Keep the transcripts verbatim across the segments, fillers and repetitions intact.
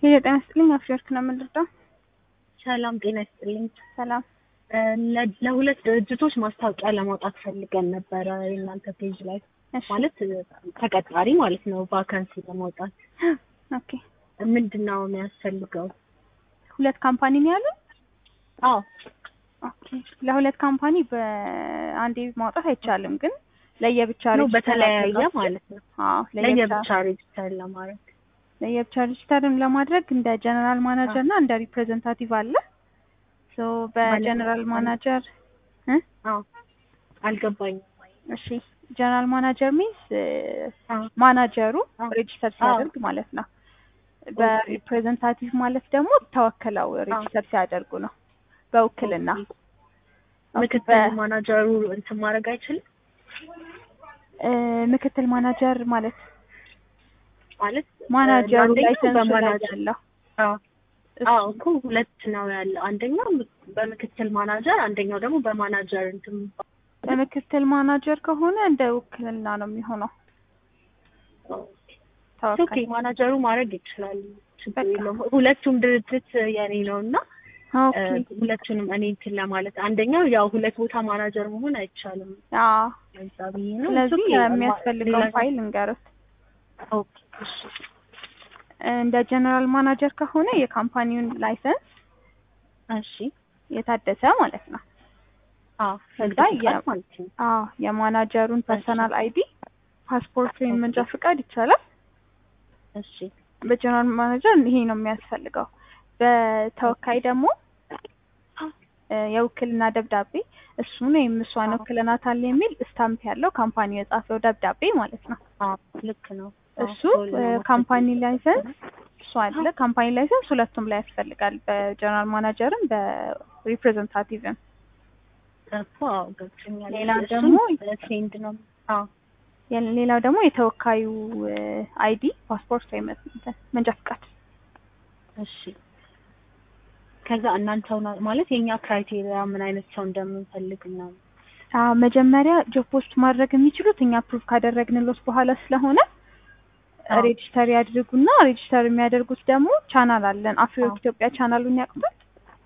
የጤና ይስጥልኝ አፍሪወርክ ነው የምንረዳው። ሰላም ጤና ይስጥልኝ። ሰላም ለሁለት ድርጅቶች ማስታወቂያ ለማውጣት ፈልገን ነበረ የእናንተ ፔጅ ላይ ማለት ተቀጣሪ ማለት ነው ቫካንሲ ለማውጣት። ኦኬ ምንድነው የሚያስፈልገው? ሁለት ካምፓኒ ነው ያለው? አዎ ኦኬ ለሁለት ካምፓኒ በአንዴ ማውጣት አይቻልም፣ ግን ለየብቻ ነው ሬጅስተር በተለያየ ማለት ነው። አዎ ለየብቻ ሬጅስተር ለማድረግ ለየብቻ ሬጅስተርን ለማድረግ እንደ ጀነራል ማናጀር እና እንደ ሪፕሬዘንታቲቭ አለ። ሶ በጀነራል ማናጀር እ አዎ አልገባኝም። እሺ ጀነራል ማናጀር ሚንስ ማናጀሩ ሬጅስተር ሲያደርግ ማለት ነው። በሪፕሬዘንታቲቭ ማለት ደግሞ ተወክለው ሬጅስተር ሲያደርጉ ነው በውክልና። ምክትል ማናጀሩ እንትን ማድረግ አይችልም? ምክትል ማናጀር ማለት ማለት ማናጀሩ ላይሰንስ ያለው አዎ አዎ እኮ ሁለት ነው ያለው። አንደኛው በምክትል ማናጀር፣ አንደኛው ደግሞ በማናጀር እንትን። በምክትል ማናጀር ከሆነ እንደ ውክልና ነው የሚሆነው። ኦኬ ማናጀሩ ማድረግ ይችላል፣ ችግር የለውም። ሁለቱም ድርጅት የኔ ነውና ኦኬ ሁለቱንም እኔ እንትን ለማለት አንደኛው ያው ሁለት ቦታ ማናጀር መሆን አይቻልም። አዎ ለዛብኝ ነው። ስለዚህ የሚያስፈልገው ፋይል እንገሩት። ኦኬ እሺ እንደ ጀነራል ማናጀር ከሆነ የካምፓኒውን ላይሰንስ እሺ የታደሰ ማለት ነው። አዎ ከዛ ማለት ነው። አዎ የማናጀሩን ፐርሰናል አይዲ፣ ፓስፖርት ወይም መንጃ ፍቃድ ይቻላል። እሺ በጀነራል ማናጀር ይሄ ነው የሚያስፈልገው። በተወካይ ደግሞ የውክልና ደብዳቤ እሱን ወይም እሷን ወክለናታል የሚል ስታምፕ ያለው ካምፓኒው የጻፈው ደብዳቤ ማለት ነው። አዎ ልክ ነው። እሱ ካምፓኒ ላይሰንስ እሱ አይደለ ካምፓኒ ላይሰንስ ሁለቱም ላይ ያስፈልጋል፣ በጀነራል ማናጀርም በሪፕሬዘንታቲቭም። አዎ ገብቶኛል። ሌላ ደግሞ ሴንድ ነው። አዎ ሌላው ደግሞ የተወካዩ አይዲ፣ ፓስፖርት ወይም መንጃ ፍቃድ። እሺ ከዛ እናንተው ማለት የኛ ክራይቴሪያ ምን አይነት ሰው እንደምንፈልግ ነው? አዎ መጀመሪያ ጆብ ፖስት ማድረግ የሚችሉት እኛ ፕሩፍ ካደረግንሎት በኋላ ስለሆነ ሬጅስተር ያድርጉና ሬጅስተር የሚያደርጉት ደግሞ ቻናል አለን። አፍሪወርክ ኢትዮጵያ ቻናሉን ያውቁታል?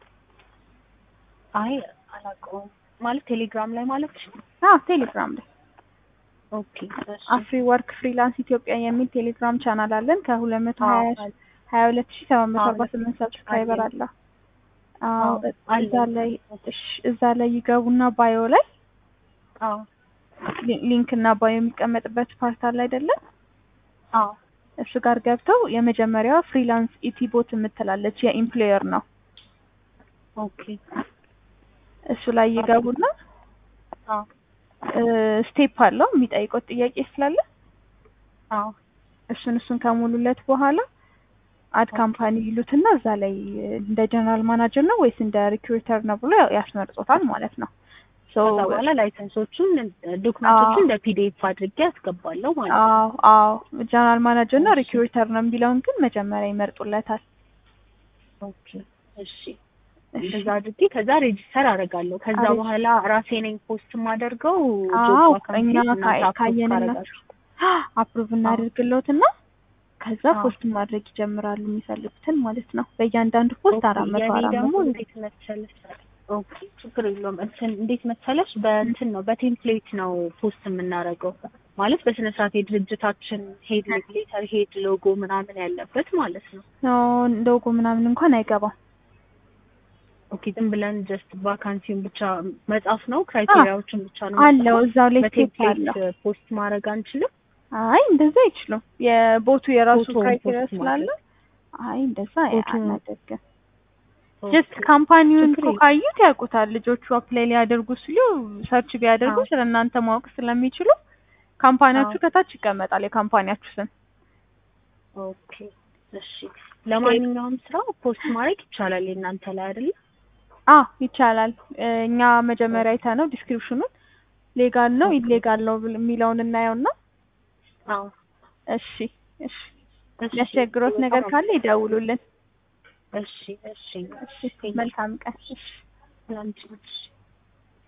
አይ አላውቀውም። ማለት ቴሌግራም ላይ ማለት ነው? አዎ ቴሌግራም ላይ ኦኬ አፍሪወርክ ፍሪላንስ ኢትዮጵያ የሚል ቴሌግራም ቻናል አለን። ከሁለት መቶ ሀያ ሁለት ሺህ ሰባት መቶ አርባ ስምንት ሰብስክራይበር አለ። አዎ እዛ ላይ እሺ እዛ ላይ ይገቡና ባዮ ላይ አዎ ሊንክ እና ባዮ የሚቀመጥበት ፓርት አለ አይደለ? አዎ እሱ ጋር ገብተው የመጀመሪያው ፍሪላንስ ኢቲቦት የምትላለች የኢምፕሎየር ነው። ኦኬ እሱ ላይ ይገቡና አዎ ስቴፕ አለው የሚጠይቁት ጥያቄ ስላለ አዎ እሱን እሱን ከሙሉለት በኋላ አድ ካምፓኒ ይሉትና እዛ ላይ እንደ ጀነራል ማናጀር ነው ወይስ እንደ ሪክሩተር ነው ብሎ ያስመርጦታል ማለት ነው። ሶ ከዛ በኋላ ላይሰንሶቹን ዶክመንቶቹን እንደ ፒዲኤፍ አድርጌ አስገባለሁ ማለት ነው። አዎ አዎ ጀነራል ማናጀር እና ሪክሩተር ነው የሚለውን ግን መጀመሪያ ይመርጡለታል። ኦኬ እሺ እንደዛ አድርጌ ከዛ ሬጂስተር አደርጋለሁ። ከዛ በኋላ ራሴ ነኝ ፖስት የማደርገው። አዎ እኛ ካየንላችሁ አፕሩቭ እናደርግልዎትና ከዛ ፖስት ማድረግ ይጀምራሉ የሚፈልጉትን ማለት ነው። በእያንዳንዱ ፖስት አራት መቶ አራት መቶ ደግሞ እንዴት መሰለሽ? ኦኬ ችግር የለውም። እንትን እንዴት መሰለሽ በእንትን ነው በቴምፕሌት ነው ፖስት የምናደርገው ማለት በስነ ስርዓት የድርጅታችን ሄድ ሌተር ሄድ ሎጎ ምናምን ያለበት ማለት ነው። አዎ ሎጎ ምናምን እንኳን አይገባም። ኦኬ ዝም ብለን ጀስት ቫካንሲውን ብቻ መጻፍ ነው፣ ክራይቴሪያዎችን ብቻ ነው አለው እዛው ላይ ስቴፕ አለው። ፖስት ማድረግ አንችልም? አይ እንደዛ አይችሉም። የቦቱ የራሱ ክራይቴሪያ ስላለ አይ እንደዛ አናደርግም። ጀስት ካምፓኒውን ካዩት ያውቁታል። ልጆቹ አፕላይ ሊያደርጉ ሲሉ ሰርች ቢያደርጉ ስለእናንተ ማወቅ ስለሚችሉ ካምፓኒያችሁ ከታች ይቀመጣል የካምፓኒያችሁ ስም። ኦኬ እሺ ለማንኛውም ስራ ፖስት ማድረግ ይቻላል የእናንተ ላይ አይደል? አዎ ይቻላል። እኛ መጀመሪያ አይተነው ዲስክሪፕሽኑን ሌጋል ነው ኢሌጋል ነው የሚለውን እናየውና አዎ እሺ እሺ ያስቸግሮት ነገር ካለ ይደውሉልን። እሺ እሺ እሺ መልካም ቀን። እሺ ላንቺ